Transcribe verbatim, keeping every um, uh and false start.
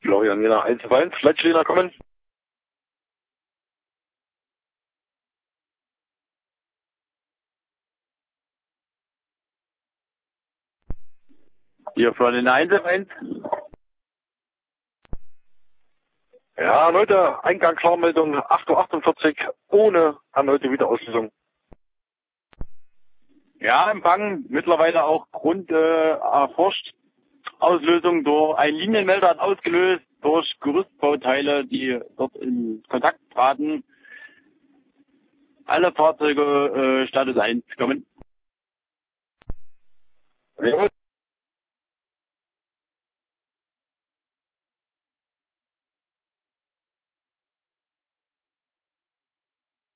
Florian Jena eins auf eins, Leitstehender kommen. Hier Florian Jena eins auf eins. Ja, erneute Eingangsklarmeldung acht Uhr achtundvierzig ohne erneute Wiederauslösung. Ja, Empfang, mittlerweile auch Grund äh, erforscht. Auslösung durch ein Linienmelder hat ausgelöst, durch Gerüstbauteile, die dort in Kontakt traten. Alle Fahrzeuge äh, Status eins kommen. Ja.